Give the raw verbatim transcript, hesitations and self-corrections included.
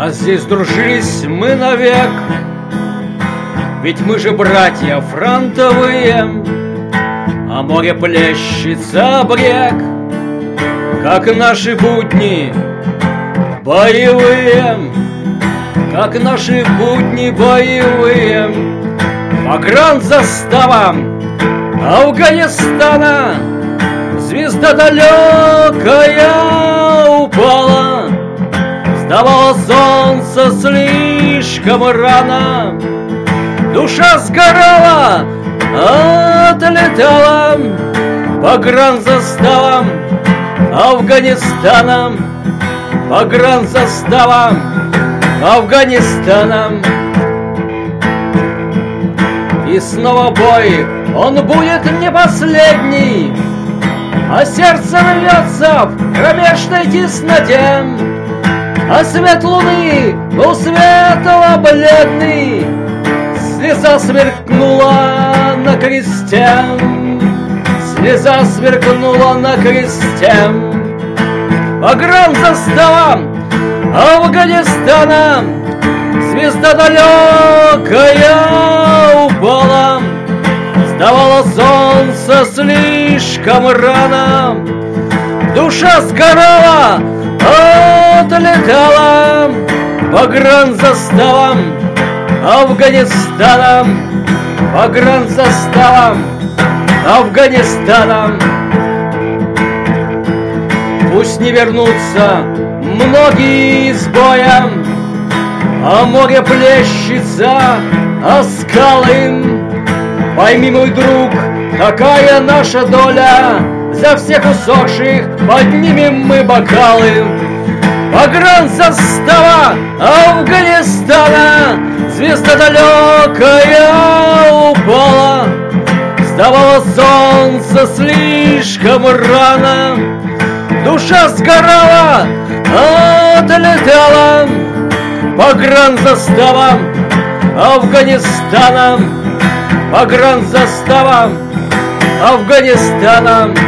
А здесь дружились мы навек, ведь мы же братья фронтовые, а море плещется брег, как наши будни боевые, как наши будни боевые. Погранзастава Афганистана, звезда далекая упала, вставало солнце слишком рано, душа сгорала, отлетала. Погранзастава Афганистана, погранзастава Афганистана. И снова бой, он будет не последний, а сердце рвется в кромешной тесноте, а свет луны был светло-бледный, слеза сверкнула на кресте, слеза сверкнула на кресте. Погранзастава Афганистана, звезда далекая упала, вставало солнце слишком рано, душа сгорала, отлетала. Погранзастава Афганистана, погранзастава Афганистана. Пусть не вернутся многие из боя, а море плещется, а скалы. Пойми, мой друг, какая наша доля, за всех усохших поднимем мы бокалы. Погранзастава Афганистана, звезда далекая упала, вставало солнце слишком рано, душа сгорала, отлетала. Погранзастава Афганистана, погранзастава Афганистана.